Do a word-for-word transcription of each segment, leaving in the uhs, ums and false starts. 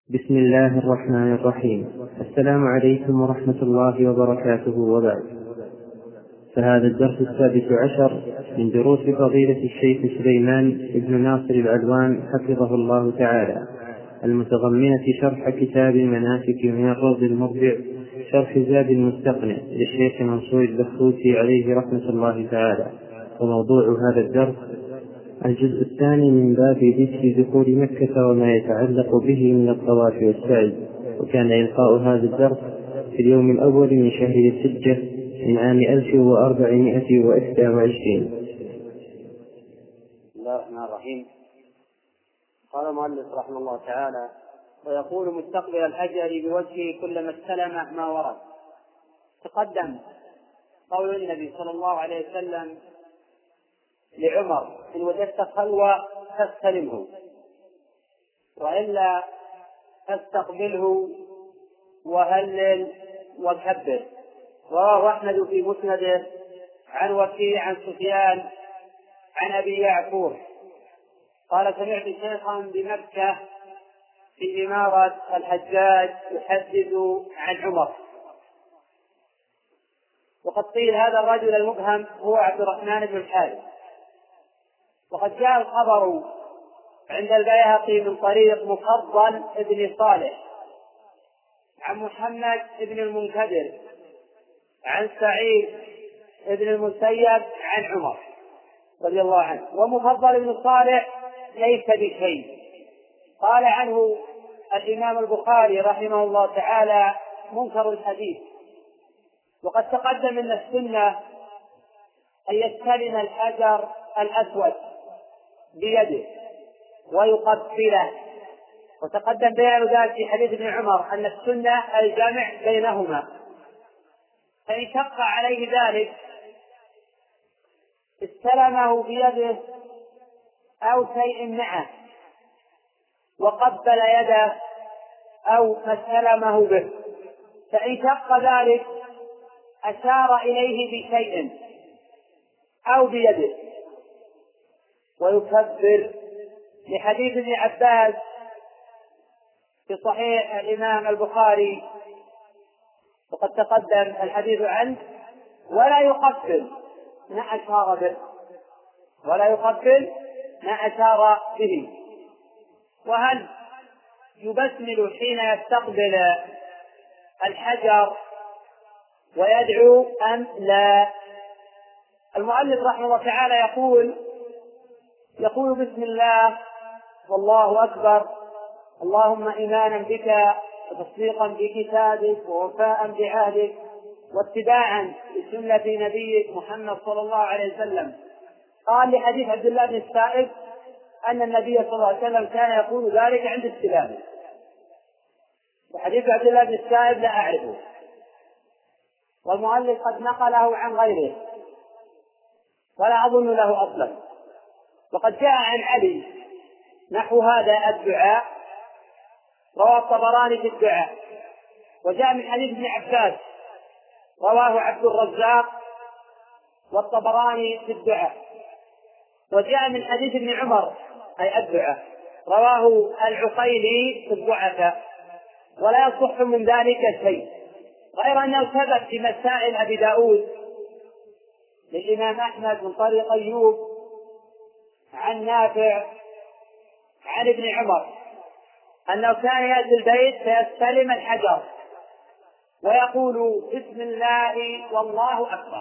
بسم الله الرحمن الرحيم. السلام عليكم ورحمة الله وبركاته، وبعد. فهذا الدرس السادس عشر من دروس فضيلة الشيخ سليمان بن ناصر العلوان حفظه الله تعالى، المتضمنة شرح كتاب المناسك من الروض المربع، شرح زاد المستقنع للشيخ منصور البخوتي عليه رحمة الله تعالى. وموضوع هذا الدرس الجزء الثاني من باب ذكر دخول مكة وما يتعلق به من الطواف والسعي. وكان إلقاء هذا الدرس في اليوم الأول من شهر ذي الحجة من عام ألف وأربعمائة وإحدى وعشرين. بسم الله الرحمن الرحيم. قال المؤلف رحمه الله تعالى: ويقول مستقبل الحجر بوجهه كلما استلم ما ورد. تقدم قول النبي صلى الله عليه وسلم لعمر: إن وجدت خلوة فاستلمه، وإلا فاستقبله وهلل وكبر. رواه أحمد في مسنده عن وكيع عن سفيان عن أبي يعقوب قال: سمعت شيخا بمكة في إمارة الحجاج يحدث عن عمر. وقد قيل هذا الرجل المبهم هو عبد الرحمن بن الحارث. وقد جاء الخبر عند البيهقي من طريق مفضل ابن صالح عن محمد بن المنكدر عن سعيد بن المسيب عن عمر رضي الله عنه. ومفضل بن صالح ليس بشيء. قال عنه الإمام البخاري رحمه الله تعالى: منكر الحديث. وقد تقدم أن السنة أن يستلم الحجر الأسود بيده ويقبله، وتقدم بيان ذلك في حديث ابن عمر أن السنة الجامع بينهما. فإن شق عليه ذلك استلمه بيده أو شيء معه وقبل يده أو ما استلمه به. فإن شق ذلك أشار إليه بشيء أو بيده ويكبر، لحديث ابن عباس في صحيح الإمام البخاري وقد تقدم الحديث عنه: ولا يقبل ما أشار به، ولا يقبل ما أشار به. وهل يبسمل حين يستقبل الحجر ويدعو أم لا؟ المؤلف رحمه الله تعالى يقول يقول بسم الله والله أكبر، اللهم إيمانا بك وتصديقا بكتابك ووفاء بعهدك واتباعا لسنة نبيك محمد صلى الله عليه وسلم. قال لحديث عبد الله بن السائب أن النبي صلى الله عليه وسلم كان يقول ذلك عند استلامه. وحديث عبد الله بن السائب لا أعرفه، والمؤلف قد نقله عن غيره ولا أظن له أصلا. وقد جاء عن علي نحو هذا الدعاء، رواه الطبراني في الدعاء. وجاء من حديث ابن عباس رواه عبد الرزاق والطبراني في الدعاء. وجاء من حديث ابن عمر أي الدعاء رواه العقيلي في الضعفاء، ولا يصح من ذلك شيء، غير أنه ثبت في مسائل أبي داود للإمام أحمد من طريق أيوب عن نافع عن ابن عمر أنه كان يأتي البيت فيستلم الحجر ويقول بسم الله والله أكبر.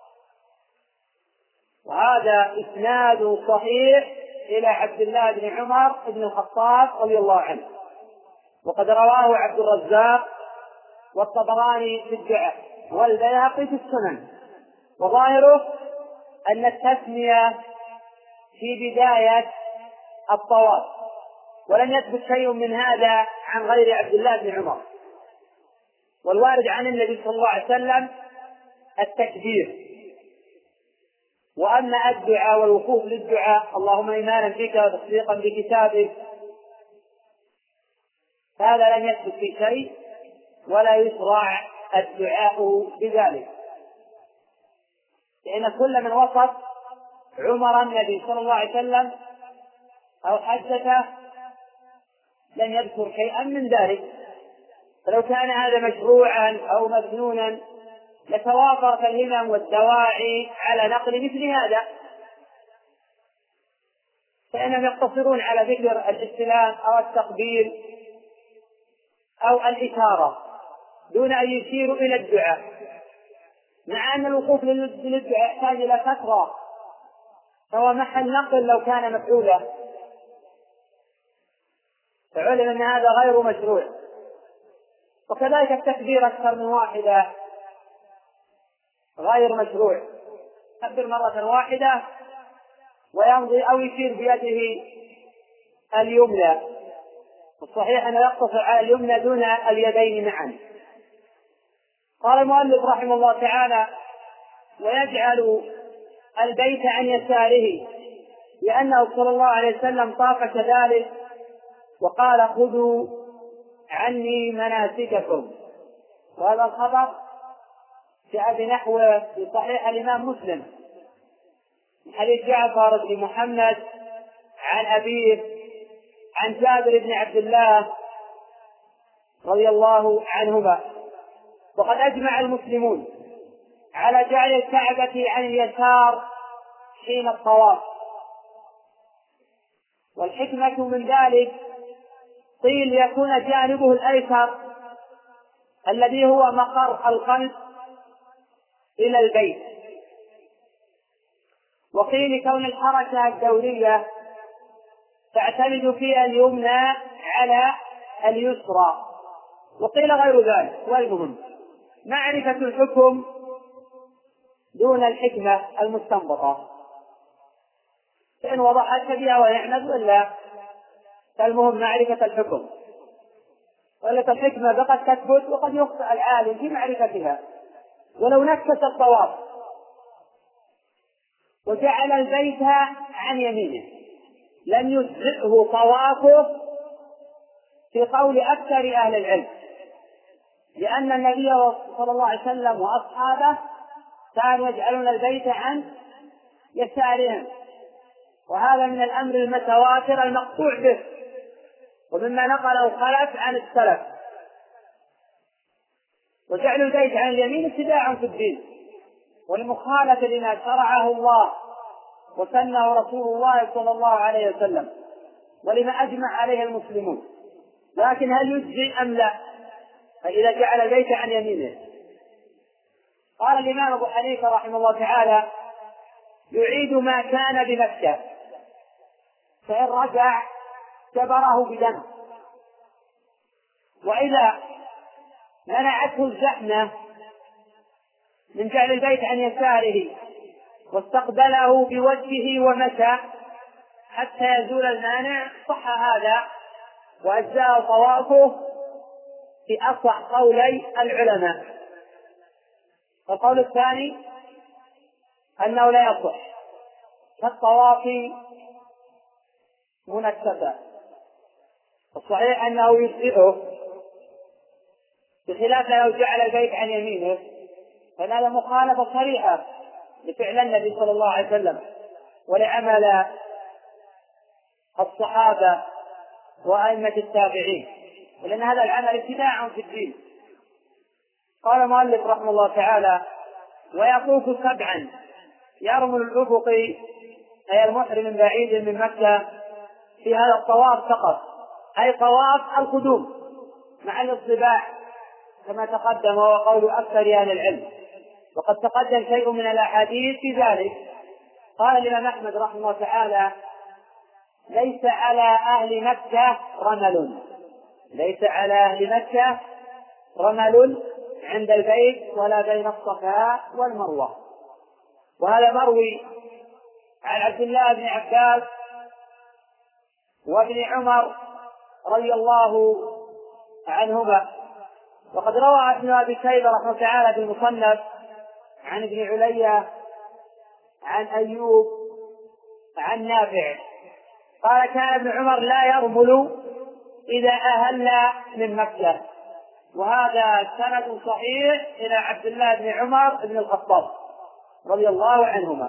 وهذا إسناد صحيح إلى عبد الله بن عمر بن الخطاب رضي الله عنه. وقد رواه عبد الرزاق والطبراني في الدعاء والبيهقي في السنن. وظاهره أن التسمية في بداية الطواف، ولم يثبت شيء من هذا عن غير عبد الله بن عمر. والوارد عن النبي صلى الله عليه وسلم التكبير. وأما الدعاء والوقوف للدعاء اللهم إيمانا بك وتصديقا بكتابك هذا لم يثبت في شيء، ولا يشرع الدعاء بذلك، لأن كل من وصف عمر النبي صلى الله عليه وسلم أو حدثه لم يذكر شيئا من ذلك. فلو كان هذا مشروعا أو مذنونا لتوافرت الهمم والدواعي على نقل مثل هذا، فإنهم يقتصرون على ذكر الاستلام أو التقبيل أو الإشارة دون أن يشيروا إلى الدعاء، مع أن الوقوف للدعاء يحتاج إلى فترة، فهو محل نقل لو كان مفعولا، فعلم أن هذا غير مشروع. وكذلك التكبير أكثر من واحدة غير مشروع، يكبر مرة واحدة ويمضي أو يشير بيده اليمنى، الصحيح أنه يقتصر على اليمنى دون اليدين معا. قال المؤلف رحمه الله تعالى: ويجعل البيت عن يساره، لأنه صلى الله عليه وسلم طاف كذلك وقال: خذوا عني مناسككم. وهذا الخبر جاء بنحوه في صحيح الإمام مسلم من حديث جعفر بن محمد عن أبيه عن جابر بن عبد الله رضي الله عنهما. وقد أجمع المسلمون على جعل الكعبة عن اليسار حين الطواف، والحكمة من ذلك قيل يكون جانبه الأيسر الذي هو مقر القلب إلى البيت، وقيل كون الحركة الدورية تعتمد فيها اليمنى على اليسرى، وقيل غير ذلك. والمهم معرفة الحكم دون الحكمة المستنبطة، فإن وضحت بها ونعمد ولا، فالمهم معرفة الحكم، ولا الحكمة فقد تثبت وقد يخطئ العالم في معرفتها. ولو نكت الطواف وجعل البيت عن يمينه لم يجزئه طوافه في قول أكثر أهل العلم، لأن النبي صلى الله عليه وسلم وأصحابه كانوا يجعلون البيت عن يسارهم، وهذا من الأمر المتواتر المقطوع به، ومما نقله الخلف عن السلف. وجعل البيت عن اليمين اتباع في الدين والمخالفة لما شرعه الله وسنه رسول الله صلى الله عليه وسلم، ولما أجمع عليه المسلمون. لكن هل يجزي أم لا فإذا جعل البيت عن يمينه؟ قال الإمام أبو حنيفة رحمه الله تعالى: يعيد ما كان بمكة، فإن رجع جبره بدم، وإذا منعته الزحمة من جعل البيت عن يساره واستقبله بوجهه ومشى حتى يزول المانع صح هذا وأجزاء طوافه في أصح قولي العلماء. القول الثاني أنه لا يصح كالطواف منكسا، الصحيح أنه يجزئه، بخلاف لو جعل البيت عن يمينه، فهذا مخالفة صريحة لفعل النبي صلى الله عليه وسلم ولعمل الصحابة وأئمة التابعين، ولأن هذا العمل اتباع في الدين. قال المؤلف رحمه الله تعالى: ويطوف سبعا يرمل الأفق، أي المحرم من بعيد من مكة، في هذا الطواف فقط، أي طواف القدوم مع الاصطباع كما تقدم، وهو قول أكثر أهل العلم، وقد تقدم شيء من الأحاديث في ذلك. قال الإمام أحمد رحمه الله تعالى: ليس على أهل مكة رمل، ليس على أهل مكة رمل عند البيت ولا بين الصفا والمروة. وهذا مروي عن عبد الله بن عباس وابن عمر رضي الله عنهما. وقد روى ابن أبي شيبة رحمه الله تعالى في المصنف عن ابن علية عن أيوب عن نافع قال: كان ابن عمر لا يرمل إذا أهل من مكة. وهذا سند صحيح إلى عبد الله بن عمر بن الخطاب رضي الله عنهما.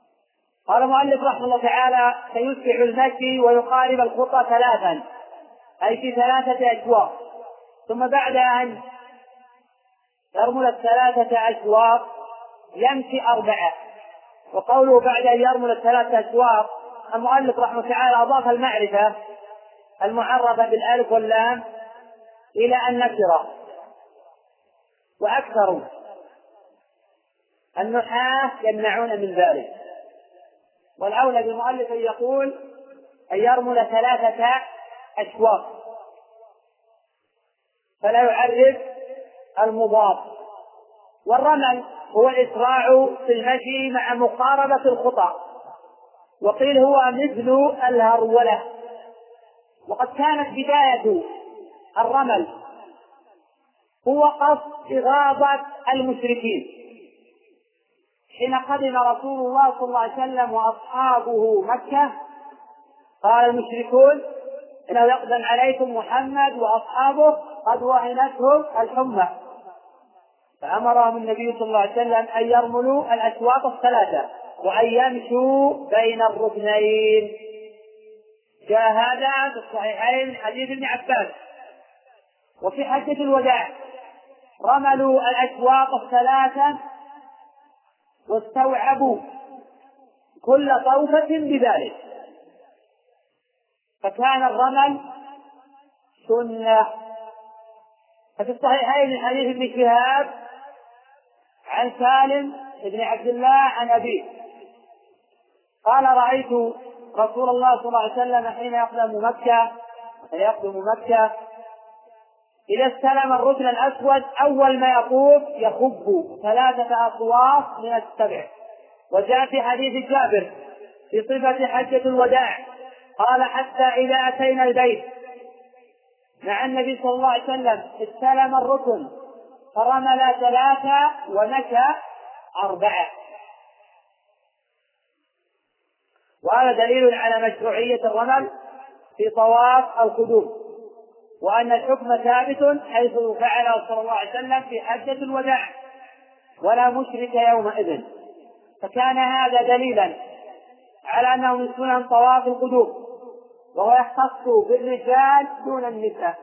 قال المؤلف رحمه الله تعالى: فيسبح المشي ويقارب الخطى ثلاثا، أي في ثلاثة أشواط، ثم بعد أن يرمل الثلاثة أشواط يمشي أربعة. وقوله بعد أن يرمل الثلاثة أشواط المؤلف رحمه الله تعالى أضاف المعرفة المعرفة بالألف واللام إلى النكرة، وأكثر النحاة يمنعون من ذلك، والأولى بالمؤلف أن يقول أن يرمل ثلاثة أشواط فلا يعرف المضاف. والرمل هو الإسراع في المشي مع مقاربة الخطى، وقيل هو مثل الهرولة. وقد كانت بداية الرمل هو قصد إغاظة المشركين حين قدم رسول الله صلى الله عليه وسلم وأصحابه مكة. قال المشركون إنه يقدم عليكم محمد وأصحابه قد وهنتهم الحمى، فأمرهم النبي صلى الله عليه وسلم أن يرملوا الأشواط الثلاثة وأن يمشوا بين الركنين. جاء هذا في الصحيحين من حديث ابن عباس. وفي حجة الوداع رملوا الأشواط الثلاثة واستوعبوا كل طوفة بذلك، فكان الرمل سنة. ففي الصحيحين من حديث ابن شهاب عن سالم بن عبد الله عن أبيه قال رأيت رسول الله صلى الله عليه وسلم حين يقدم مكة يقدم مكة إذا استلم الركن الأسود أول ما يطوف يخب ثلاثة أطواف من السبع. وجاء في حديث جابر في صفة حجة الوداع قال حتى إذا أتينا البيت مع النبي صلى الله عليه وسلم استلم الركن فرمل ثلاثة ومشى أربعة. وهذا دليل على مشروعية الرمل في طواف القدوم، وأن الحكم ثابت حيث فعله صلى الله عليه وسلم في حجة الوداع ولا مشرك يومئذ. فكان هذا دليلا على أنه من سنن طواف القدوم، وهو يختص بالرجال دون النساء.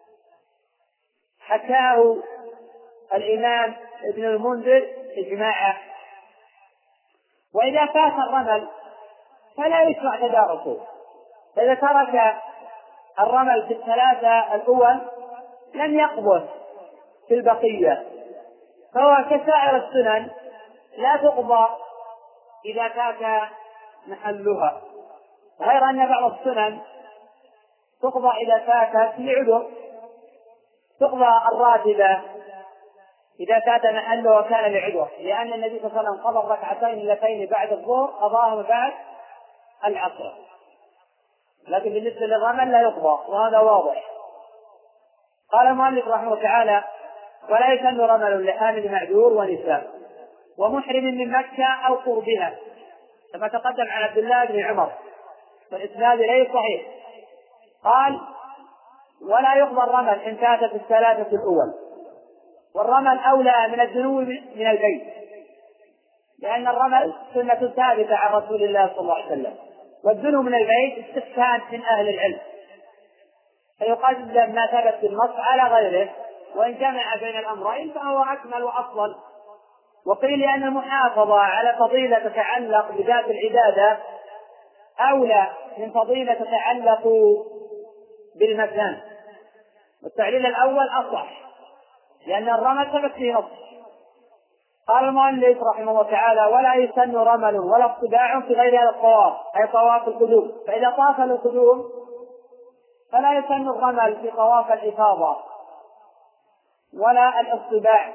حكاه الإمام ابن المنذر إجماعا. وإذا فات الرمل فلا يشرع تداركه، فإذا ترك الرمل في الثلاثة الأول لم يقبل في البقية، فهو كسائر السنن لا تقضى إذا فات محلها، غير أن بعض السنن تقضى إذا فاتت لعذر، تقضى الراتبة إذا فات محله وكان لعذر، لأن النبي صلى الله عليه وسلم قضى الركعتين اللتين بعد الظهر قضاهما بعد العصر. لكن بالنسبة للرمل لا يقضى، وهذا واضح. قال المؤلف رحمه الله تعالى ولا يسن رمل لحامل معذور ونساء ومحرم من مكة أو قربها، كما تقدم عن عبد الله بن عمر والإسناد ليس صحيح. قال ولا يقضى الرمل إن فاتت الثلاثة الأول، والرمل أولى من الدنو من البيت، لأن الرمل سنة ثابتة عن رسول الله صلى الله عليه وسلم، والدنو من البيت استحسان من أهل العلم، فيقدم ما ثبت في النص على غيره، وإن جمع بين الأمرين فهو أكمل وأفضل. وقيل لأن المحافظة على فضيلة تتعلق بذات العبادة أولى من فضيلة تتعلق بالمكان، والتعليل الأول أصح لأن الرمل ثبت في نص. قال المؤلف رحمه الله تعالى ولا يسن رمل ولا اطباع في غير هذا الطواف، أي طواف القدوم، فإذا طاف القدوم فلا يسن الرمل في طواف الإفاضة ولا الاطباع.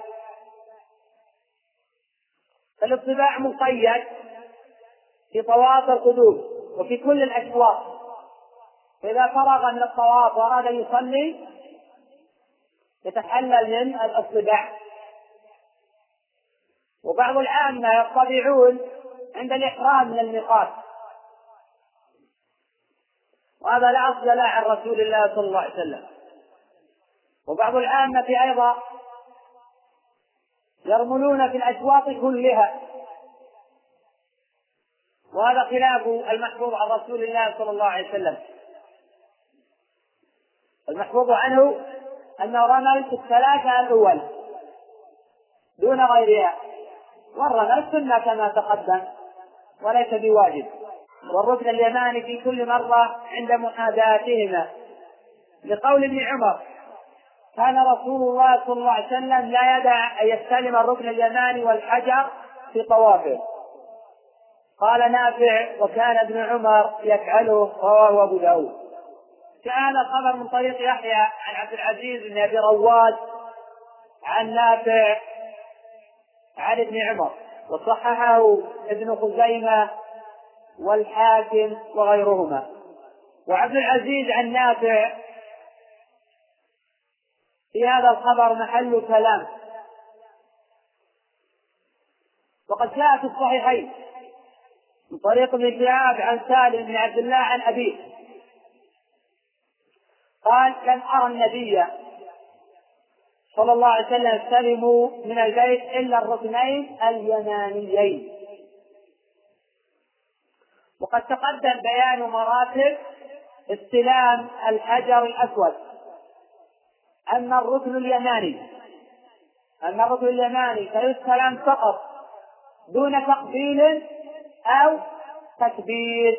فالاطباع مقيد في طواف القدوم وفي كل الأشواط، فإذا فرغ من الطواف وأراد أن يصلي يتحلل من الاطباع. وبعض العامة يطبعون عند الإحرام من الميقات، وهذا لا أصل له عن رسول الله صلى الله عليه وسلم. وبعض العامة أيضا يرملون في الأشواط كلها، وهذا خلاف المحفوظ عن رسول الله صلى الله عليه وسلم. المحفوظ عنه أنه رمل في الثلاثة الأولى دون غيرها، والرمل سنة كما تقدم وليس بواجب. والركن اليماني في كل مرة عند محاذاتهما، لقول ابن عمر كان رسول الله صلى الله عليه وسلم لا يدع أن يستلم الركن اليماني والحجر في طوافه. قال نافع وكان ابن عمر يفعله، رواه أبو داود. كان الخبر من طريق يحيى عن عبد العزيز بن أبي رواد عن نافع عن ابن عمر، وصححه ابن خزيمة والحاكم وغيرهما. وعبد العزيز عن نافع في هذا الخبر محل كلام، وقد جاء في الصحيحين من طريق ابن شهاب عن سالم بن عبد الله عن أبيه قال لم أرى النبي صلى الله عليه وسلم يستلم من البيت إلا الركنين اليمانيين. وقد تقدم بيان مراتب استلام الحجر الأسود. أما الركن اليماني أما الركن اليماني فيستلم فقط دون تقبيل أو تكبير،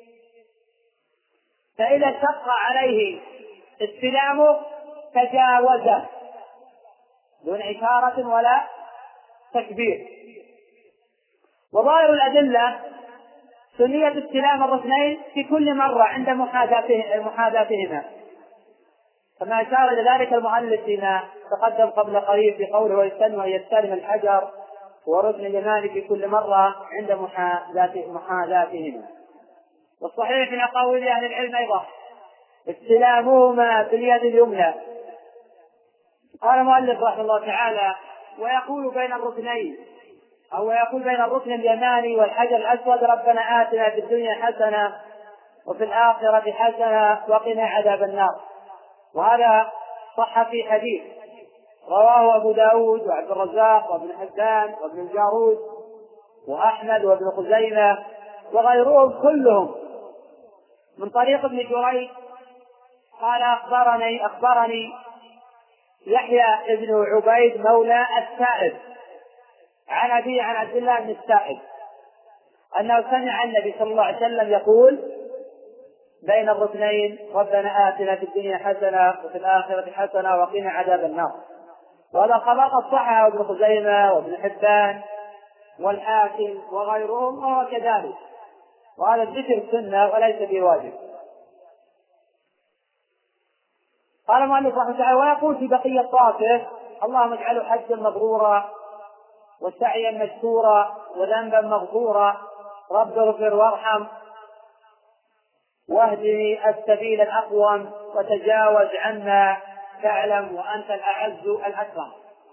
فإذا شق عليه استلامه تجاوزه دون إشارة ولا تكبير. وظاهر الأدلة سنية استلام الركنين في كل مرة عند محاذاتهما، كما أشار إلى ذلك المؤلف فيما تقدم قبل قليل في قوله ويستلم أن يستلم الحجر وركن اليماني في كل مرة عند محاذاتهما. والصحيح من أقاويل أهل العلم أيضا استلامهما في اليد اليمنى. قال المؤلف رحمه الله تعالى ويقول بين الركنين أو يقول بين الركن اليماني والحجر الأسود ربنا آتنا في الدنيا حسنة وفي الآخرة حسنة وقنا عذاب النار. وهذا صح في حديث رواه أبو داود وعبد الرزاق وابن حبان وابن الجارود وأحمد وابن خزيمة وغيرهم كلهم من طريق ابن جريج قال أخبرني أخبرني يحيى ابن عبيد مولى السائب عن أبي عن عبد الله بن السائب أنه سمع النبي صلى الله عليه وسلم يقول بين الركنين ربنا آتنا في الدنيا حسنة وفي الآخرة حسنة وقنا عذاب النار. وهذا خبر صححه ابن خزيمة وابن حبان والحاكم وغيرهم وهو كذلك، وهذا الذكر سنة وليس بواجب. قال المؤلف رحمه الله تعالى ويقول في بقية طافه اللهم اجعله حجا مبرورا وسعيا مشكورا وذنبا مغفورا رب اغفر وارحم واهدني السبيل الأقوم وتجاوز عنا تعلم وأنت الأعز الأكرم.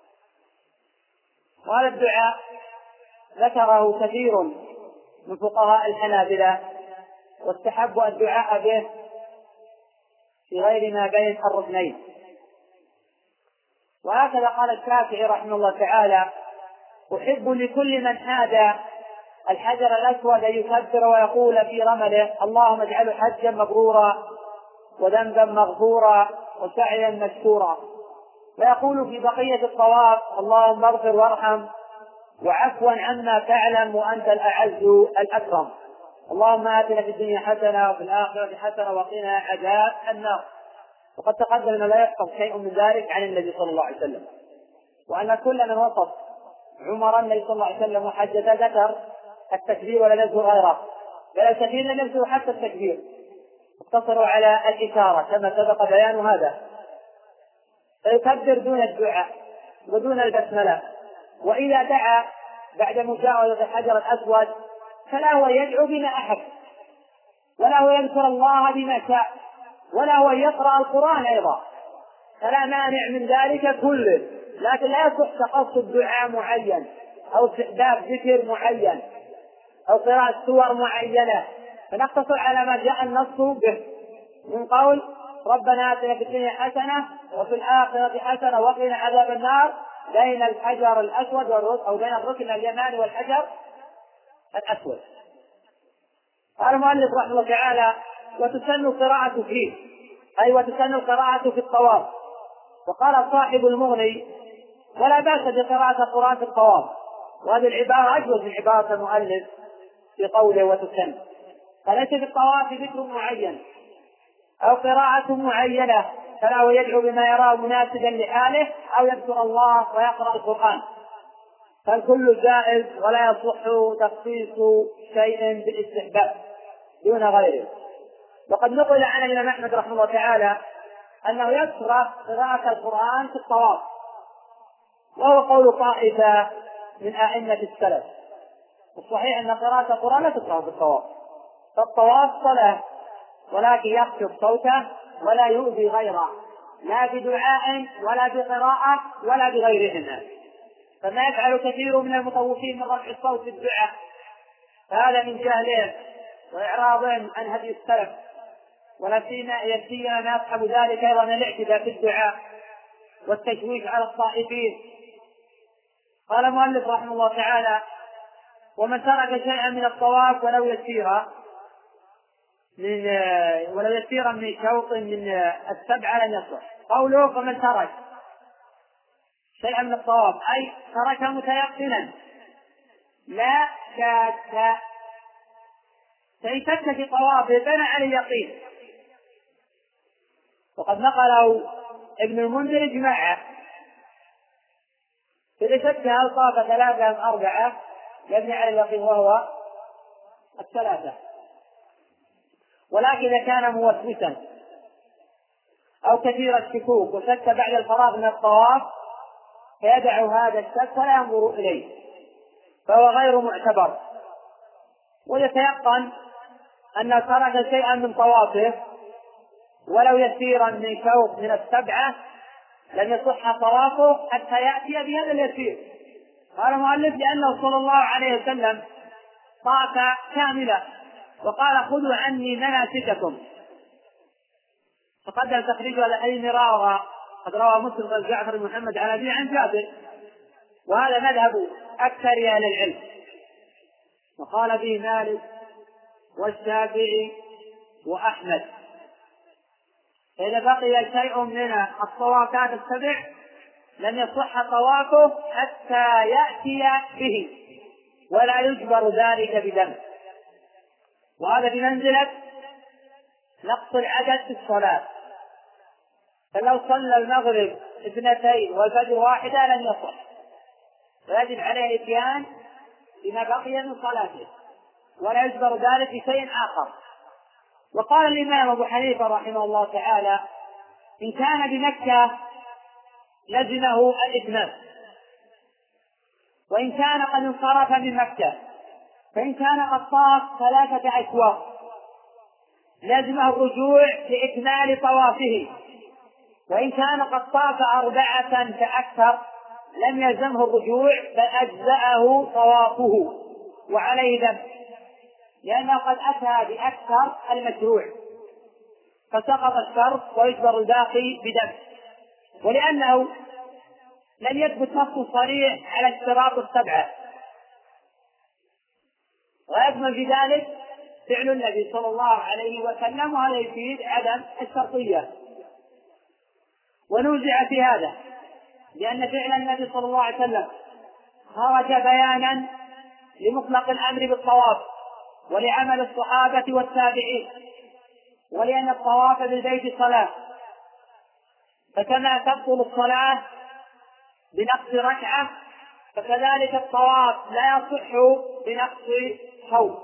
وهذا الدعاء ذكره كثير من فقهاء الحنابلة واستحب الدعاء به في غير ما بين الركنين. وهكذا قال الشافعي رحمه الله تعالى أحب لكل من حاد الحجر الأسود يكبر ويقول في رمله اللهم اجعله حجا مبرورا وذنبا مغفورا وسعيا مشكورا، ويقول في بقية الطواف اللهم اغفر وارحم وعفوا عما تعلم وأنت الأعز الأكرم اللهم آتنا في الدنيا حسنة وفي الآخرة حسنة وقنا عذاب النار. وقد تقدم أن لا يحفظ شيء من ذلك عن النبي صلى الله عليه وسلم، وأن كل من وصف عمر النبي صلى الله عليه وسلم وحدث ذكر التكبير ولا يذكر غيره، بل الكثير لم يذكروا حتى التكبير، اقتصروا على الإشارة كما سبق بيان هذا، فيكبر دون الدعاء ودون البسملة. وإذا دعا بعد مجاوزة الحجر الأسود فلا هو يدعو بما أحب ولا هو يذكر الله بما شاء ولا هو يقرأ القرآن أيضا، فلا مانع من ذلك كله، لكن لا يصح تقصد دعاء معين أو استحباب ذكر معين أو قراءة سور معينة، فنقتصر على ما جاء النص به من قول ربنا آتنا في الدنيا حسنة وفي الآخرة حسنة وقنا عذاب النار بين الحجر الأسود أو بين الركن اليماني والحجر الأسود. قال المؤلف رحمه الله تعالى وتسن قراءة فيه أي وتسن القراءة في الطواف. وقال صاحب المغني: ولا بأس بقراءة القرآن في الطواف، وهذه العبارة أجوز من عبارة المؤلف في قوله وتسن، فليس في الطواف ذكر معين أو قراءة معينة، فلا يدعو بما يراه مناسبا لحاله أو يذكر الله ويقرأ القرآن، فالكل جائز ولا يصح تخصيص شيء بالاستحباب دون غيره. وقد نقل عن الإمام أحمد رحمه الله تعالى أنه يكره قراءة القرآن في الطواف، وهو قول طائفة من أئمة السلف. الصحيح أن قراءة القرآن لا تكره في الطواف، فالطواف صلاة، ولكن يخفض صوته ولا يؤذي غيره، لا بدعاء ولا بقراءة ولا بغيرهما، فما يفعل كثير من المطوفين من رفع الصوت بالدعاء فهذا من جهلهم وإعراضهم عن هدي السلف، ولا سيما يسير ما يصحب ذلك أيضا الاعتداء في الدعاء والتشويش على الطائفين. قال المؤلف رحمه الله تعالى: ومن ترك شيئا من الطواف ولو يسيرا من ولو يسيرا من شوط من السبعة لم يصح. قوله فمن ترك شيئا من الطواف أي ترك متيقنا لا شك، فإن شك في طوافه بنى على اليقين. وقد نقله ابن المنذر إجماعه: إذا شك هل طاف ثلاثة أم أربعة يبني على اليقين وهو الثلاثة. ولكن إذا كان موسوسا أو كثير الشكوك وشك بعد الفراغ من الطواف فيدع هذا الشك ولا ينظر إليه، فهو غير معتبر، ويتيقن أن ترك شيئا من طوافه ولو يسيرا من شوط من السبعة لم يصح طوافه حتى يأتي بهذا اليسير. قال المؤلف: لأنه صلى الله عليه وسلم طاف كاملة وقال: خذوا عني مناسككم. فقدم تخريجه على حديث راوى قد روى مسلم بن جعفر بن محمد عن أبيه عن جابر، وهذا مذهب أكثر أهل العلم، وقال به مالك والشافعي وأحمد. فإذا بقي شيء من الطوافات السبع لم يصح طوافه حتى يأتي به، ولا يجبر ذلك بدم، وهذا بمنزلة نقص العدد في الصلاة. فلو صلى المغرب اثنتين والفجر واحدة لم يصح، ويجب عليه الاتيان بما بقي من صلاته، ولا يجبر ذلك بشيء آخر. وقال الإمام أبو حنيفة رحمه الله تعالى: إن كان بمكة لزمه الإتمام، وإن كان قد انصرف من مكة، فإن كان قد طاف ثلاثة أشواط لزمه الرجوع لإكمال طوافه، وإن كان قد طاف أربعة فأكثر لم يلزمه الرجوع بل أجزأه طوافه وعليه دم، لأنه قد أتى بأكثر المشروع فسقط الشرط ويجبر الباقي بدم، ولأنه لم يثبت نص صريح على اشتراط السبعة. ويكمل في ذلك فعل النبي صلى الله عليه وسلم، وهذا يفيد عدم الشرطية. ونوزع في هذا لأن فعل النبي صلى الله عليه وسلم خرج بيانا لمطلق الأمر بالطواف ولعمل الصحابة والتابعين، ولأن الطواف بالبيت صلاة، فكما تبطل الصلاة بنقص ركعة فكذلك الطواف لا يصح بنقص شوط.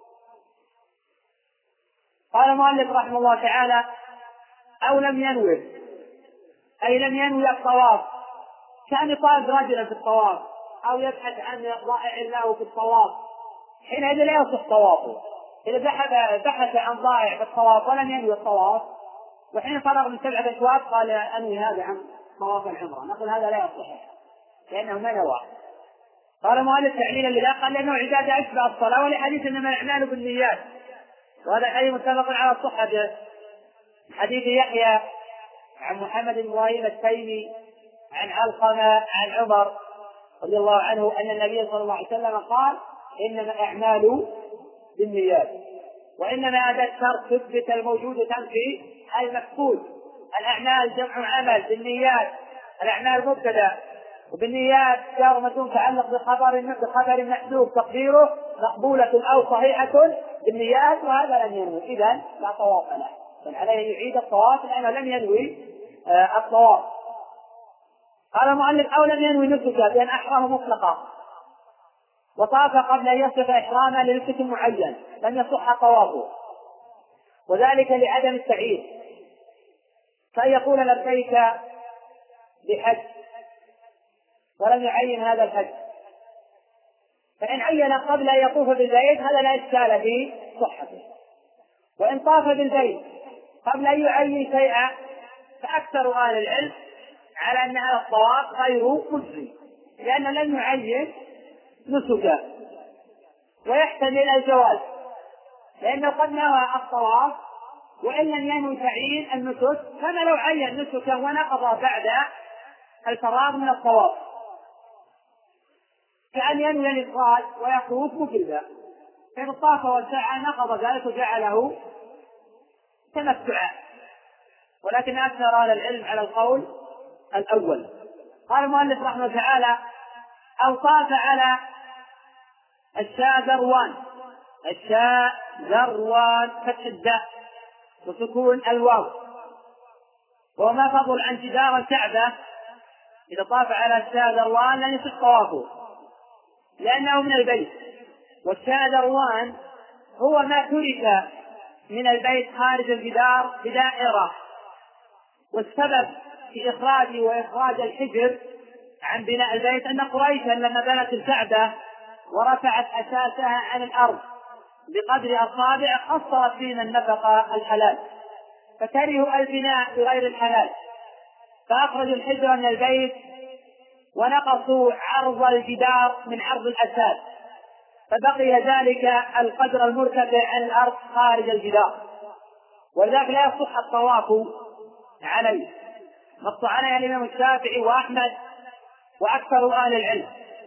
قال المؤلف رحمه الله تعالى: أو لم ينوي، أي لم ينوي الطواف، كان يطاف رجلا في الطواف أو يبحث عن ضائع له في الطواف، حينئذ لا يصح طوافه. إذا بحث عن ضائع في الطواف ولم ينوي الطواف وحين فرغ من سبعة أشواط قال: أنوي هذا عن طواف العمرة، نقول هذا لا يصح لأنه ما نوى. قال المؤلف تعليلا لذا قال: لأنه عبادة أشبه الصلاة، ولحديث إنما الأعمال بالنيات، وهذا حديث متفق على صحته. حديث يحيى عن محمد بن إبراهيم التيمي عن علقمة عن عمر رضي الله عنه أن النبي صلى الله عليه وسلم قال: إنما الأعمال بالنيات، وإنما هذا الشرط تثبت الموجود تنفي المفقود. الأعمال جمع عمل، بالنيات الأعمال مبتدأ، وبالنيات جار ومجرور تعلق بخبر بخبر محذوف تقديره مقبولة أو صحيحة بالنيات، وهذا لم ينوي، إذن لا طواف له، بل عليه يعيد الطواف لأنه لم ينوي آه الطواف. قال المؤلف أو لم ينوي نسكا بأن أحرم مطلقا وطاف قبل أن يصف إحراما لنسك معين لم يصح طوافه، وذلك لعدم التعيين، كأن يقول لبيك بحج ولم يعين هذا الحج، فإن عين قبل أن يطوف بالبيت هذا لا إشكال في صحته. وإن طاف بالبيت قبل أن يعين شيئا فأكثر أهل العلم على أن هذا الطواف غير مجزي، لأنه لم يعين نسكا، ويحتمل الجواز لأنه قد نوى الطواف وإن لم ينوي تعيين النسك، كما لو عين نسكا ونقض بعد الفراغ من الطواف، كأن ينوي الإفراد ويطوف مفردا، فإن طاف وسعى نقض ذلك وجعله تمتعا، ولكن أكثر أهل العلم على القول الأول. قال المؤلف رحمه الله تعالى أو طاف على الشاء ذروان، الشاء ذروان فتح الداء وسكون الواو، وهو ما فضل عن جدار الكعبة، إذا طاف على الشاء ذروان لن يصح طوافه لأنه من البيت، والشاء ذروان هو ما ترك من البيت خارج الجدار بدائرة، والسبب في إخراج وإخراج الحجر عن بناء البيت أن قريشا لما بنت الكعبة ورفعت أساسها عن الأرض بقدر أصابع قصرت فينا النفقة الحلال، فكرهوا البناء بغير الحلال فأخرجوا الحجر من البيت ونقصوا عرض الجدار من عرض الأساس، فبقي ذلك القدر المرتفع عن الأرض خارج الجدار، ولذلك لا يصح الطواف عليه. نص عليه الإمام الشافعي وأحمد وأكثر أهل العلم.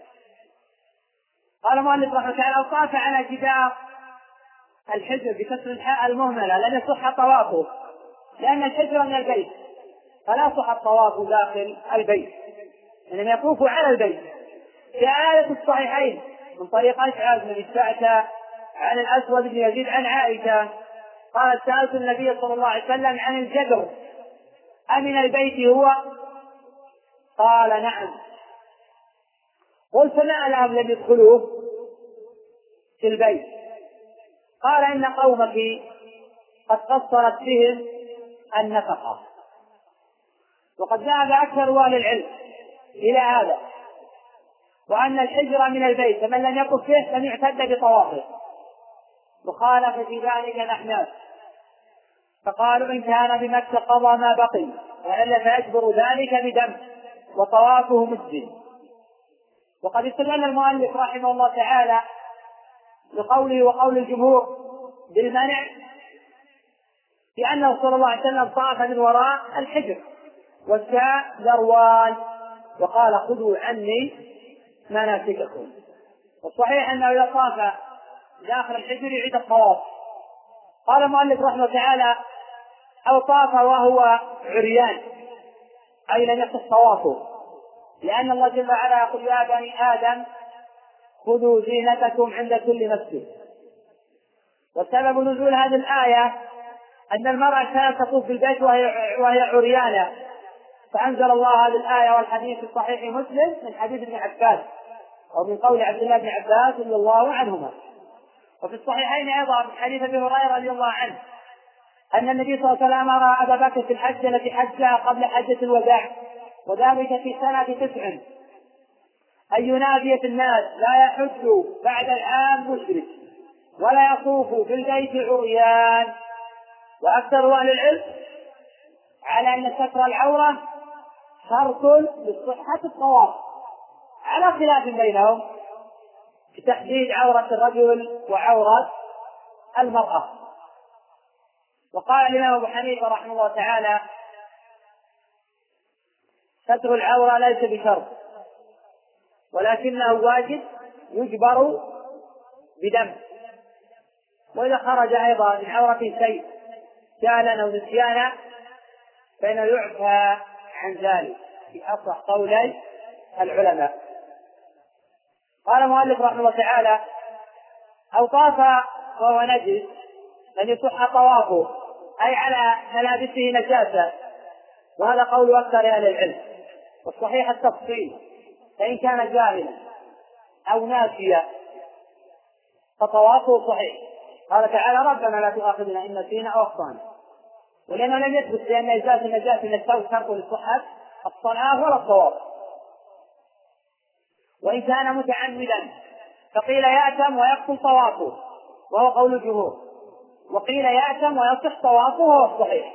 قال المؤلف رحمه الله تعالى أو طاف على جدار الحجر بكسر الحاء المهملة لن يصح طوافه لأن الحجر من البيت، فلا يصح الطواف داخل البيت، إنما يطوف على البيت. في آية الصحيحين من طريق أشعث بن الشعث عن الأسود بن يزيد عن عائشة قالت سألت النبي صلى الله عليه وسلم عن الجدر أمن البيت هو؟ قال نعم. قلت ما لهم لم يدخلوه في البيت؟ قال إن قومك قد قصرت بهم النفقة. وقد ذهب أكثر أهل العلم إلى هذا، وأن الحجر من البيت فمن لم يقف فيه لم يعتد بطوافه، وخالف في ذلك الأحناف فقالوا إن كان بمكة قضى ما بقي وإلا فيجبر ذلك بدم وطوافه مسجد. وقد استدل المؤلف رحمه الله تعالى بقوله وقول الجمهور بالمنع لأنه صلى الله عليه وسلم طاف من وراء الحجر والشاء ذروان وقال خذوا عني مناسككم. والصحيح أنه إذا طاف داخل الحجر يعيد الطواف. قال المؤلف رحمه تعالى أو طاف وهو عريان أي لم يصح طوافه، لأن الله جل وعلا يقول يا بني آدم خذوا زينتكم عند كل مسجد. وسبب نزول هذه الآية أن المرأة كانت تطوف بالبيت وهي, وهي عريانة، فأنزل الله هذه الآية والحديث في صحيح مسلم من حديث ابن عباس أو من قول عبد الله بن عباس رضي الله عنهما. وفي الصحيحين أيضا من حديث أبي هريرة رضي الله عنه أن النبي صلى الله عليه وسلم أمر أبا بكر في الحجة التي حجها قبل حجة الوداع وذلك في سنة تسع أن ينادي في الناس لا يحج بعد العام مشرك ولا يطوف في البيت عريان. وأكثر أهل العلم على أن ستر العورة شرط لصحة الطواف، على خلاف بينهم في تحديد عورة الرجل وعورة المرأة. وقال الإمام أبو حنيفة رحمه الله تعالى ستر العورة ليس بشرط ولكنه واجب يجبر بدم، وإذا خرج أيضا من عورته شيء جهلا أو نسيانا فإنه يعفى عن ذلك في أصح قولي العلماء. قال المؤلف رحمه الله تعالى: أو طاف وهو نجس لم يصح طوافه، أي على ملابسه نجاسة، وهذا قول أكثر أهل العلم، والصحيح التفصيل، فإن كان جاهلا أو ناسيا فطوافه صحيح. قال تعالى: ربنا لا تؤاخذنا إن نسينا أو أخطأنا، ولأنه لم يثبت بأن إزالة النجاسة من الثوب شرط لصحة الصلاة ولا الطواف. وإن كان متعمدا فقيل يأتم ويقتل طوافه وهو قول الجمهور، وقيل يأتم ويصح طوافه وهو الصحيح،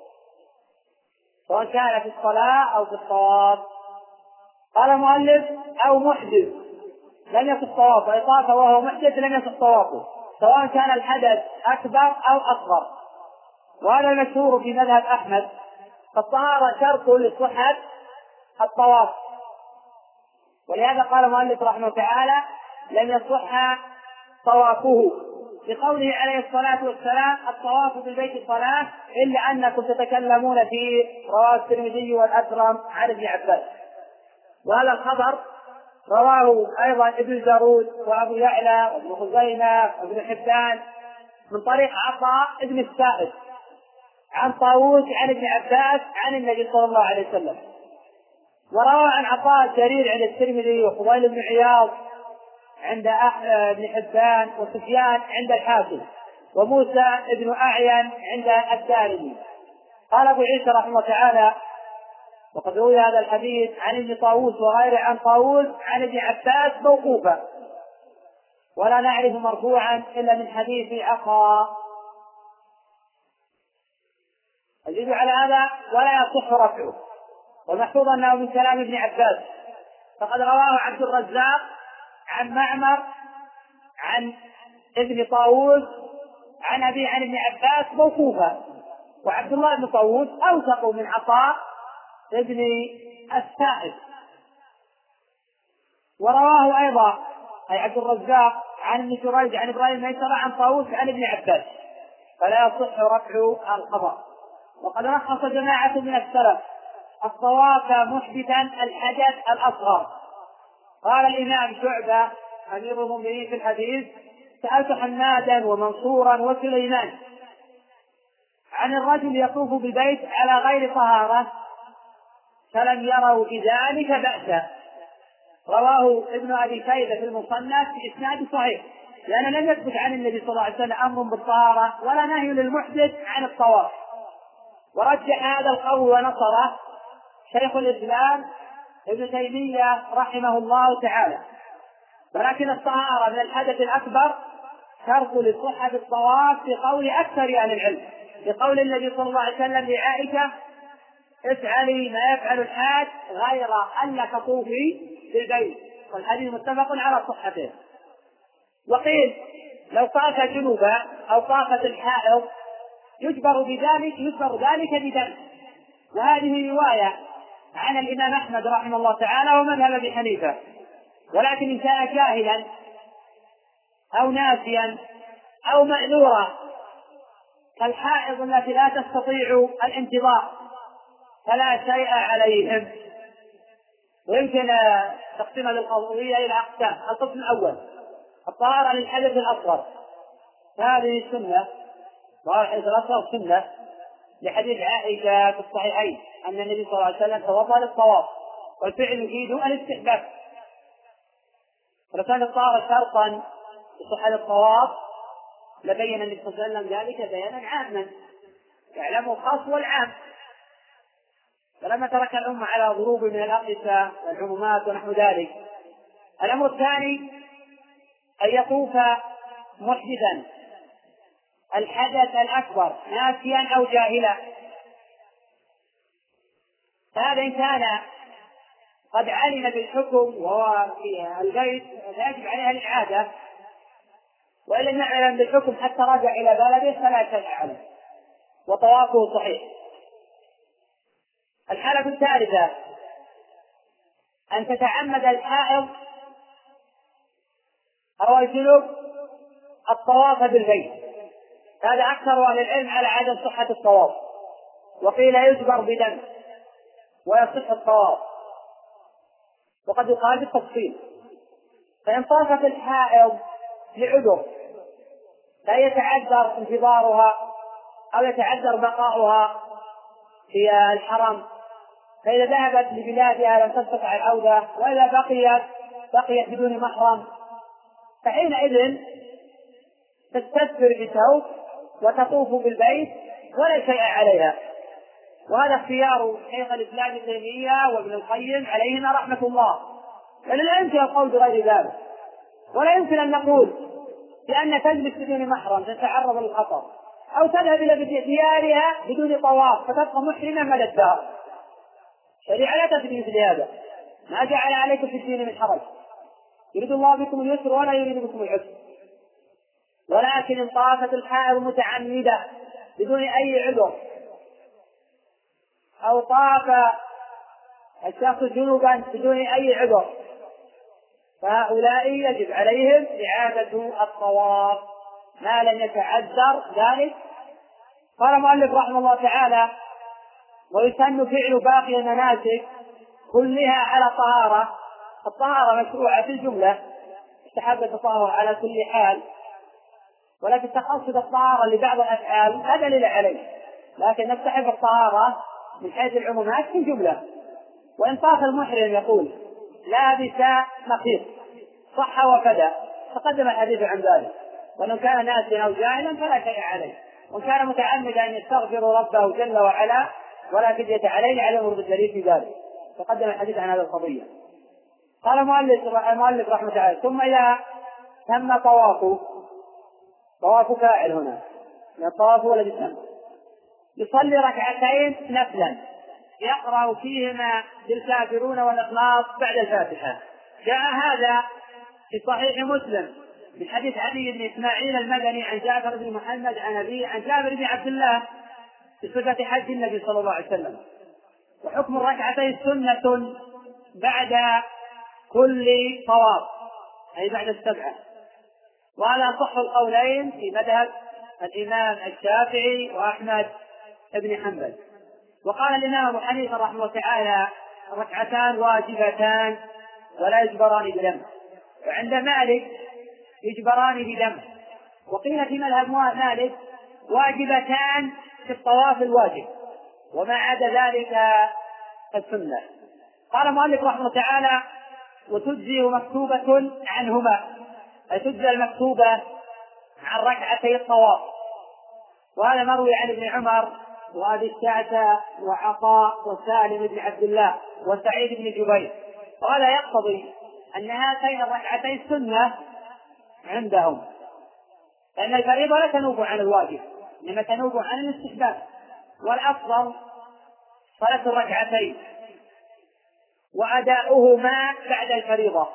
سواء كان في الصلاة أو في الطواف. قال المؤلف: أو محدث لم يصح طوافه، أي طاف وهو محدث لم يصح طوافه، سواء كان الحدث أكبر أو أصغر، وهذا المشهور في مذهب أحمد. فالطهارة شرط لصحة الطواف، ولهذا قال المؤلف رحمه تعالى: لم يصح طوافه، لقوله عليه الصلاة والسلام: الطواف بالبيت صلاة إلا أنكم تتكلمون فيه، رواه الترمذي والأكرم عن ابن عباس. وهذا الخبر رواه أيضا ابن الجارود وأبو يعلى وابن خزيمة وابن حبان من طريق عطاء ابن السائب عن طاووس عن ابن عباس عن النبي صلى الله عليه وسلم. وروى عن عطاء جرير عند الترمذي وفضيل بن عياض عند ابن حبان وسفيان عند الحاكم وموسى ابن أعين عند الدارمي. قال أبو عيسى رحمه الله تعالى: وقد روي هذا الحديث عن ابن طاووس وغيره عن طاووس عن ابن عباس موقوفا، ولا نعرف مرفوعا إلا من حديث عقا. أزيد على هذا: ولا يصح رفعه، والمحفوظ أنه من كلام ابن عباس، فقد رواه عبد الرزاق عن معمر عن ابن طاووس عن أبي عن ابن عباس موقوفا، وعبد الله بن طاووس أوثق من عطاء ابن السائب. ورواه أيضا أي عبد الرزاق عن ابن جريج عن إبراهيم ميسرة عن طاووس عن ابن عباس، فلا يصح رفع الخبر. وقد رخص جماعة من السلف الطواف محدثا الحدث الأصغر. قال الإمام شعبة أمير المؤمنين في الحديث: سألت حمادا ومنصورا وسليمان عن الرجل يطوف بالبيت على غير طهارة فلم يروا بذلك بأسا. رواه ابن أبي شيبة في المصنف بإسناد صحيح، لأن لم يثبت عن النبي صلى الله عليه وسلم أمر بالطهارة ولا نهي للمحدث عن الطواف. ورجح هذا القول ونصره شيخ الإسلام ابن تيمية رحمه الله تعالى. ولكن الطهارة من الحدث الأكبر شرط لصحة الطواف في قول أكثر أهل العلم، لقول النبي صلى الله عليه وسلم لعائشة: افعلي ما يفعل الحاج غير أن تطوفي بالبيت، والحديث متفق على صحته. وقيل لو طاف جنوبا أو طافت الحائض يجبر بذلك يجبر ذلك بدم، وهذه رواية عن الإمام أحمد رحمه الله تعالى ومذهب أبي حنيفة. ولكن إن كان جاهلا أو ناسيا أو معذورا كالحائض التي لا تستطيع الانتظار فلا شيء عليهم. ويمكن تقسيمها للقضية إلى أقسام. القسم الأول الطهارة للحدث الأصغر، هذه السنة والحدث الأصغر سنة لحديث عائشة في الصحيحين أن النبي صلى الله عليه وسلم توضأ للطواف، والفعل يفيد الاستحباب. فلو كان الطهارة شرطا لصحة الطواف لبين النبي صلى الله عليه وسلم ذلك بيانا عاما يعلمه الخاص والعام. فلما ترك الأمة على ضروب من الأقصى والعمومات ونحو ذلك. الأمر الثاني أن يطوف محدثا الحدث الأكبر ناسيا أو جاهلا، فهذا إن كان قد علم بالحكم وهو في البيت فيجب عليها الإعادة، وإن لم يعلم بالحكم حتى رجع إلى بلده فلا شيء عليه وطوافه صحيح. الحالة الثالثة أن تتعمد الحائض أو الجنوب الطواف بالبيت، هذا أكثر أهل العلم على عدم صحة الطواف، وقيل يجبر بدم ويصح الطواف، وقد يقال بالتفصيل. فإن طافت الحائض لعذر لا يتعذر انتظارها أو يتعذر بقاؤها في الحرم، فإذا ذهبت لبلادها لم تستطع العودة، وإذا بقيت بقيت بدون محرم، فحينئذ تستدبر بثوب وتطوف بالبيت ولا شيء عليها. وهذا اختيار شيخ الإسلام ابن تيمية وابن القيم عليهما رحمة الله، لأن لا يمكن القول بغير ذلك، ولا يمكن أن نقول بأن تجلس بدون محرم تتعرض للخطر، أو تذهب إلى ديارها بدون طواف فتبقى محرمة مدى الدهر. الشريعة لا تثبت مثل هذا، ما جعل عليكم في الدين من حرج، يريد الله بكم اليسر ولا يريد بكم العسر. ولكن إن طافت الحائض متعمدة بدون أي عذر، أو طاف الشخص جنوبا بدون أي عذر، فهؤلاء يجب عليهم إعادة الطواف ما لم يتعذر ذلك. قال المؤلف رحمه الله تعالى: ويسن فعل باقي المناسك كلها على طهارة. الطهارة مشروعة في الجملة، استحب التطهر على كل حال، ولكن تخصص الطهارة لبعض الأفعال لا دليل عليه، لكن نستحب الطهارة من حيث العمومات في الجملة. وإن طاف المحرم يقول لابس مخيط صح وفدى، تقدم الحديث عن ذلك، وإن كان ناسيا أو جاهلا فلا شيء عليه، وإن كان متعمدا أن يستغفر ربه جل وعلا ولا فدية عليه علم بالدليل في ذلك، تقدم الحديث عن هذه القضية. قال المؤلف رحمه الله تعالى: ثم إذا تم طوافه، طواف فاعل هنا، الطواف هو الذي تم، يصلي ركعتين نفلا يقرأ فيهما بالكافرون والإخلاص بعد الفاتحة. جاء هذا في صحيح مسلم من حديث علي بن إسماعيل المدني عن جابر بن محمد عن أبيه عن جابر بن عبد الله في صفة حج النبي صلى الله عليه وسلم. وحكم الركعتين سنة بعد كل طواف، أي بعد السبعة، وهذا صح القولين في مذهب الإمام الشافعي وأحمد بن حنبل. وقال الإمام أبو حنيفة رحمه الله تعالى: الركعتان واجبتان ولا يجبران بدم. وعند مالك يجبران بدم. وقيل في مذهب مالك واجبتان في الطواف الواجب، وما عدا ذلك السنة. قال المؤلف رحمه الله تعالى: وتجزي مكتوبة عنهما، أي تجزي المكتوبة عن ركعتي الطواف. وهذا مروي عن ابن عمر وأبي الشعثاء وعطاء وسالم بن عبد الله وسعيد بن جبير. وهذا يقتضي أن هاتين الركعتين سنة عندهم، لأن الفريضة لا تنوب عن الواجب، إنما تنوب عن الاستحباب، والأفضل صلاة الركعتين وأداؤهما بعد الفريضة،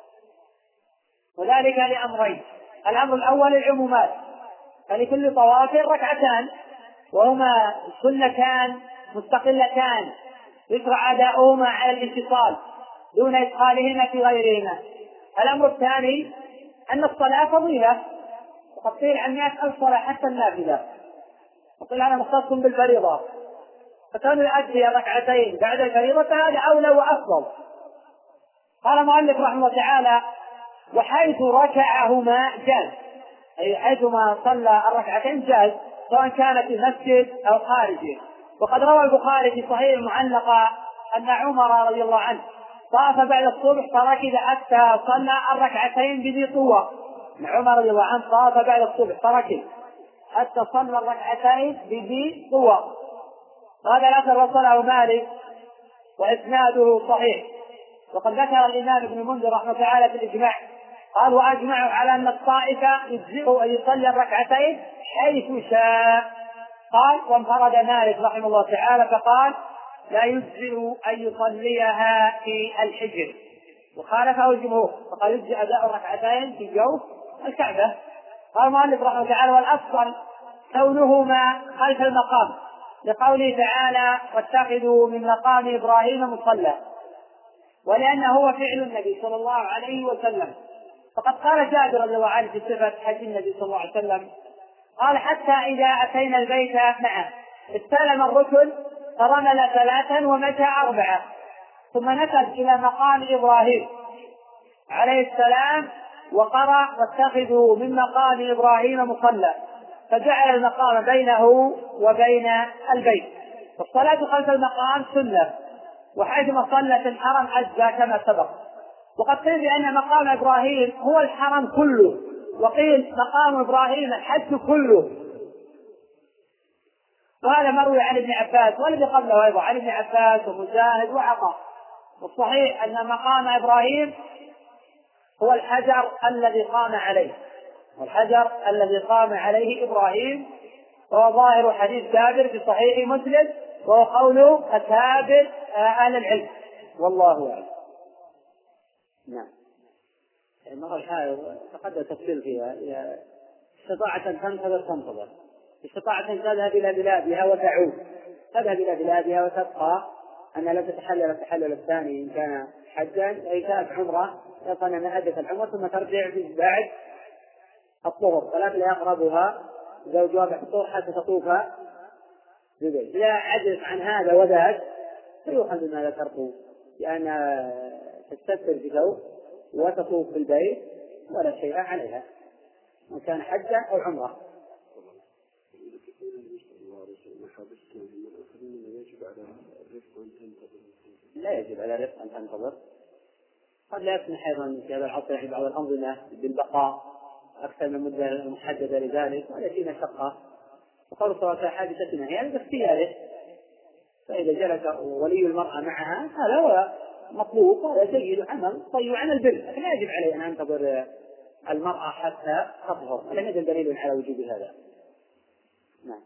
وذلك لأمرين: الأمر الأول العمومات، فلكل طواف ركعتان وهما سنتان مستقلتان يشرع أداؤهما على الاتصال دون إدخالهما في غيرهما. الأمر الثاني أن الصلاة فضيلة، وقد قيل عن الناس الصلاة حتى النافلة، وقيل أنا مختص بالفريضة، فكان يؤدي الركعتين بعد الفريضة فهذا أولى وأفضل. قال المؤلف رحمه الله تعالى: وحيث ركعهما جاز، أي حيثما صلى الركعتين جاز، سواء كان في المسجد أو خارجه. وقد روى البخاري في صحيح المعلقة أن عمر رضي الله عنه طاف بعد الصبح فركض حتى صلى الركعتين بذي طوى. عمر رضي الله عنه طاف بعد الصبح فركض حتى صلى الركعتين بذي طوى. وهذا الأثر وصله مالك وإسناده صحيح. وقد ذكر الإمام ابن المنذر رحمه الله تعالى في الإجماع، قال: وأجمعوا على أن الطائفة يجزئ أن يصلي الركعتين حيث شاء. قال: وانفرد مالك رحمه الله تعالى فقال: لا يجزئ أن يصليها في الحجر، وخالفه الجمهور فقال: يجزئ أداء الركعتين في جوف الكعبة. قال المؤلف رحمه الله تعالى: والأفضل كونهما خلف المقام، لقوله تعالى: واتخذوا من مقام إبراهيم مصلى، ولأنه هو فعل النبي صلى الله عليه وسلم. فقد قال جابر رضي الله عنه في صفة حج النبي صلى الله عليه وسلم: قال حتى إذا أتينا البيت معه استلم الركن فرمل ثلاثا ومشى أربعة، ثم نكب إلى مقام إبراهيم عليه السلام وقرأ واتخذوا من مقام إبراهيم مصلى، فجعل المقام بينه وبين البيت. الصلاة خلف المقام سنة، وحيثما صلى في الحرم أجزى كما سبق. وقد قيل بأن مقام إبراهيم هو الحرم كله، وقيل مقام إبراهيم الحج كله، وهذا مروي عن ابن عباس والذي قبله أيضا عن ابن عباس ومجاهد وعطاء. والصحيح أن مقام إبراهيم هو الحجر الذي قام عليه، والحجر الذي قام عليه إبراهيم، وهو ظاهر حديث جابر في صحيح مسلم، وهو قول أكابر أهل العلم والله أعلم. نعم. المرأة الحائض تقدم تفصيل فيها، استطاعت أن تنتظر تنتظر، استطاعت أن تذهب إلى بلادها وتعود، تذهب إلى بلادها وتبقى أن لا تتحلل التحلل الثاني إن كان حجا، وإن كانت عمرة يقول أن أدت العمرة ثم ترجع بعد الطهر، فلا يقربها زوجها بعد الطهر حتى تطوف ببيت. إذا عجز عن هذا وذاك فيؤخذ بما ذكرت، لأن تستتر بثوب وتطوف بالبيت ولا شيء عليها، وإن كان حجا أو عمرة. لا يجب على الرفق أن تنتظر، قد لا يسمح أيضا في هذا العصر يعني بعض الأنظمة بالبقاء أكثر من مدة محددة لذلك، ولا في مشقة. وقالوا صلاة حادثة هي هذا باختياره، فإذا جلس ولي المرأة معها هذا هو مطلوب، هذا جيد عمل طيب عن البر، لكن لا يجب عليه أن ينتظر المرأة حتى تطهر، ولم يدل دليل على وجوب هذا. نعم.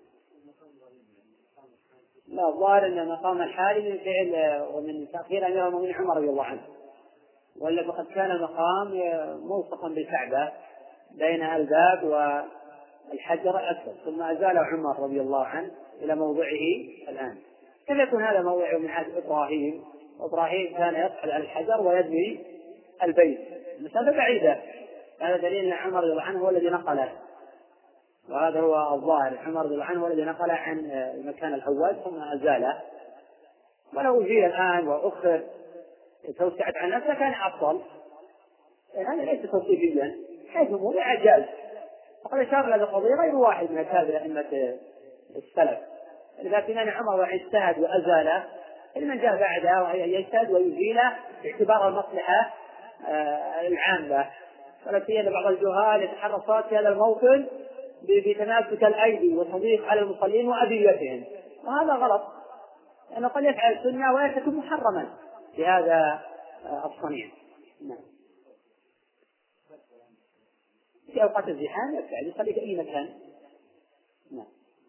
لا، الظاهر أن مقام الحالي من فعل ومن تأخير أمير المؤمنين عمر رضي الله عنه، ولا فقد كان المقام موصفا بالكعبة بين الباب والحجر الأسود، ثم أزال عمر رضي الله عنه إلى موضعه الآن. كيف يكون هذا موضعه من عهد إبراهيم؟ إبراهيم كان يصعد على الحجر ويبني البيت مسافة بعيدة، هذا دليل أن عمر رضي الله عنه هو الذي نقله، وهذا هو الظاهر، عمر رضي الله عنه هو الذي نقله عن المكان الأول ثم أزاله. ولو أزيل الآن وأخر توسعت عن نفسه كان أفضل، هذا ليس توصيفيا، حيث موضع جاز. وقد أشار إلى القضية غير واحد من أكابر أئمة السلف، لكن أن عمر اجتهد وأزاله، لمن جاء بعده وهي يجتهد ويزيله باعتبار المصلحة العامة. ولا سيما بعض الجهال يتحرى الصلاة في هذا الموطن بتماسك الأيدي والتضييق على المصلين وأذيتهم، وهذا غلط، لأنه قد يفعل السنة ولا تكون محرما بهذا الصنيع. نعم. في أوقات الزحام يفعل يصلي في أي مكان. نعم.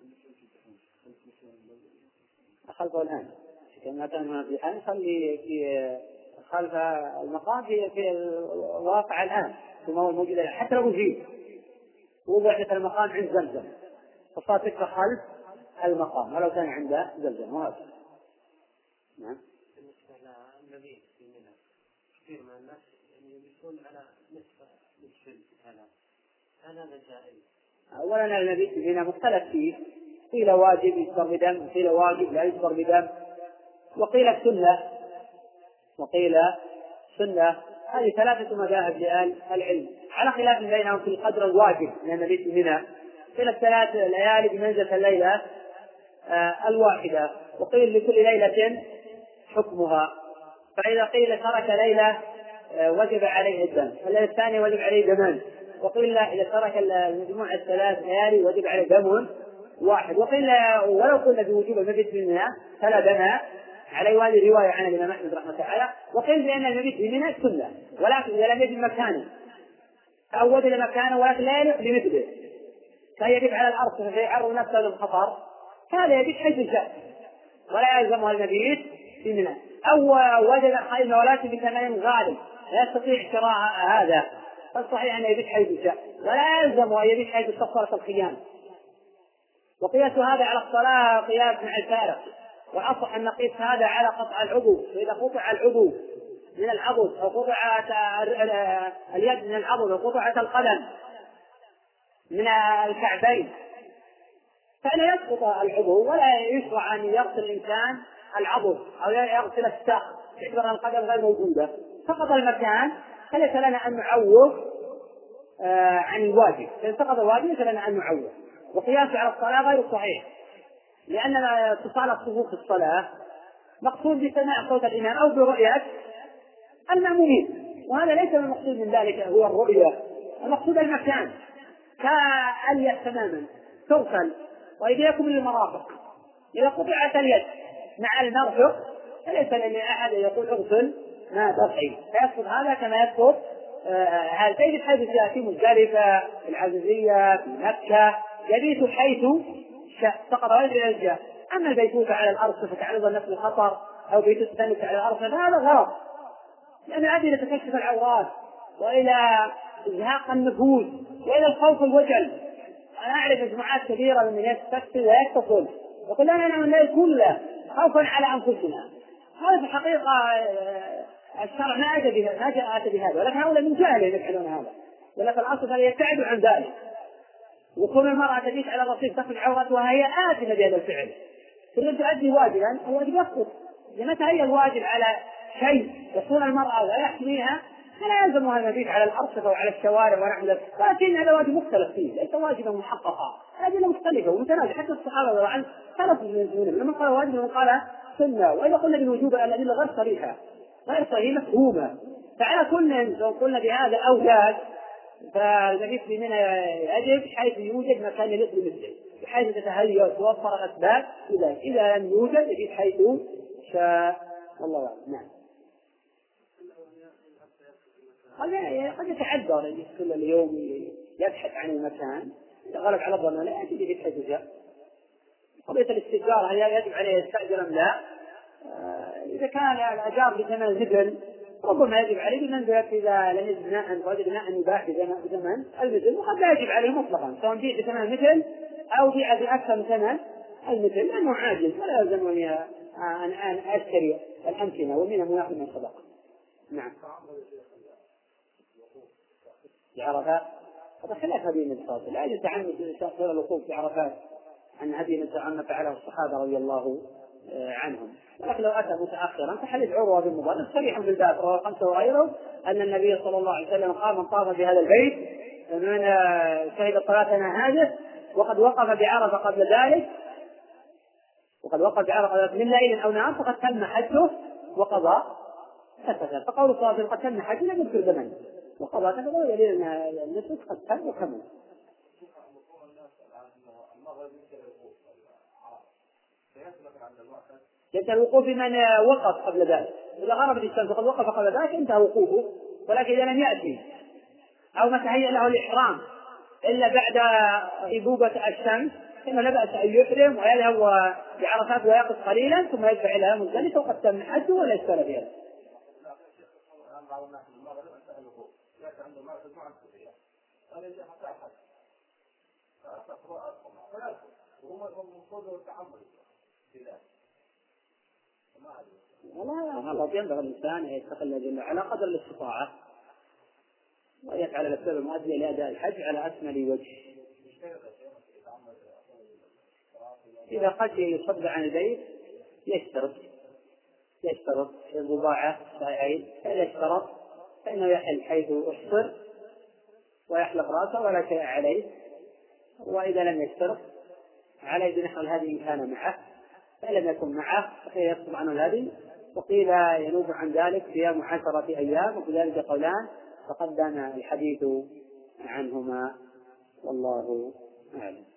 خلفه الآن كما كان هنا الزحام يصلي في خلف المقام في في الواقع الآن، ثم هو الموجود حتى لو زيد وضع في المقام عند زمزم، فصار تكفى خلف المقام ولو كان عنده زمزم. وهذا نعم. النبي في منى كثير من الناس يكون على نصف نصف هذا هذا جائز. أولا النبي في منى مختلف فيه، قيل واجب يصبر بدم، قيل واجب لا يصبر بدم، وقيل سنة وقيل سنة. هذه ثلاثة مذاهب لأهل العلم على خلاف بينهم في القدر الواجب من النبي في منى، قيل الثلاث ليالي بمنزلة الليلة آه الواحدة، وقيل لكل ليلة حكمها. فإذا قيل ترك ليلة آه وجب عليه الدم، والليلة الثانية وجب عليه دمان، وقيل لا إذا ترك المجموعة الثلاث ليالي وجب عليه دم واحد، وقيل ولو قلنا بوجوب المبيت في منى فلا دم عليه، وهذه رواية عن الإمام أحمد رحمه الله تعالى. وقيل بأن المبيت في منى سنة، ولكن إذا لم يجد مكانه أو وجد مكانه ولكن لا يليق بمثله كان يجب على الأرض فيعرض نفسه للخطر، هذا يبيت حيث شاء ولا يلزمه المبيت في منى. أو وجد خيمة ولكن بثمن غالي لا يستطيع شراء هذا، فالصحيح أنه يبيت حيث شاء ولا يلزمه أن يبيت حيث استقصرت الخيام. وقياس هذا على الصلاة قياس مع الفارق، والأصح أن نقيس هذا على قطع العضو، فإذا قطع العضو من العضد أو قطعت اليد من العضد أو قطعت القدم من الكعبين فلا يسقط العضو، ولا يشرع أن يغسل الإنسان العضو أو يغسل الساق باعتبار أن القدم غير موجودة، سقط المكان فليس لنا أن نعوض آه عن الواجب، فإن سقط الواجب ليس لنا أن نعوض. وقياس على الصلاة غير صحيح، لأن اتصال الصفوف في الصلاة مقصود بسماع صوت الإمام أو برؤية المأمومين، وهذا ليس المقصود من ذلك هو الرؤية، المقصود المكان كاليد تماما تغسل وإيديكم للمرافق. إذا قطعت اليد مع المرفق فليس لأحد يقول اغسل ما ترحي، فيسقط هذا كما يسقط هذا سيد حيث في مزدلفة في العزيزية في مكة يبيت حيث سقط غير الجاء. أما البيتوت على الأرض فتعرض النفس للخطر أو بيت التنس على الأرض فهذا غلط، لأن هذه لتكشف العورات وإلى إزهاق النفوس وإلى الخوف والوجل. أنا أعرف مجموعات كبيرة من يستفسر ويتصل يقول لنا أنا من لا يكون له خوفا على أنفسنا. هذا في الحقيقة الشرع ما أتى بهذا، ما جاء بهذا، ولكن هؤلاء من جهلهم يفعلون هذا، ولكن الأصل أن يبتعدوا عن ذلك. وكون المرأة تبيت على الرصيف تخرج عورتها وهي آثمة بهذا الفعل، تريد تؤدي واجبا الواجب يسقط. متى هي الواجب على شيء يكون المرأة لا يحميها فلا يلزمها المبيت على الأرصفة وعلى الشوارع ونحو ذلك، ولكن هذا واجب مختلف فيه، ليس واجبا محققا، هذه مختلفة ومتنازع. حتى الصحابة رضي الله عنهم ثلاث من لما قال واجب ومن قال سنة، وإذا قلنا بالوجوب الأدلة غير صريحة غير صحيحة مفهومة. فعلى كل لو قلنا بهذا أولاد فالمبيت بمنى يجب حيث يوجد مكان يليق بمثله، بحيث تتهيأ وتوفر الأسباب لذلك. إذا لم يوجد يجب حيث شاء والله أعلم. نعم. قد يتعذر كل اليوم يبحث عن المكان، إذا غلب على الظن لا يجب يبحث جاء. قضية الاستئجار هل يجب عليه يستأجر أم لا؟ إذا كان الأجار بثمن مثل ربما يجب عليه بمنزلة إذا لم يجد بناء فوجد بناء يباع بثمن المثل، وقد لا يجب عليه مطلقا سواء بيع بثمن المثل أو بيع بأكثر من ثمن المثل، لأنه عاجز ولا يلزمني أن أن أشتري الأمكنة ومنها مياخذ من الصدقة. نعم. بعرفات هذا خلاف هذه المدفات، لا يتعمد الإنسان غير الوقوف في عرفات عن هذه المدفع فعله الصحابة رضي الله عنهم. ولكن لو أتى متأخرا فحديث عروة بن مضرب صريح في الباب رواه خمسة وغيره أن النبي صلى الله عليه وسلم قال من طاف بهذا البيت من شهد صلاتنا هذه وقد وقف بعرفة قبل ذلك وقد وقف بعرفة من ليل أو نهار فقد تم حجه وقضى فتفه. فقول صلى الله عليه وسلم قد تم حجه لم يذكر زمن وقضى فتفه يدل أن النسك قد تم وكمل. ينتهي الوقوف بمن وقف قبل ذلك، إذا غربت الشمس فقد وقف قبل ذلك انتهى وقوفه، ولكن إذا لم يأتي أو ما تهيأ له الإحرام إلا بعد غيبوبة الشمس فإنه لا بأس أن يحرم ويذهب بعرفات ويقف قليلا ثم يدفع إلى مزدلفة وقد تم حجه ولا إشكال فيها. والله غلط، ينبغي الإنسان أن يستقل على قدر الاستطاعة ويفعل الأسباب المؤدية لأداء الحج على أكمل وجه. إذا قد يصد عن البيت يشترط يشترط البضاعة سائعين، فإذا اشترط فإنه يحل حيث احصر ويحلق رأسه ولا شيء عليه، وإذا لم يشترط عليه بنحو الهدي إن كان معه، فلم يكن معه فيسقط عنه الهدي. وقيل ينوب عن ذلك صيام عشرة أيام، وفي ذلك قولان تقدم الحديث عنهما والله أعلم.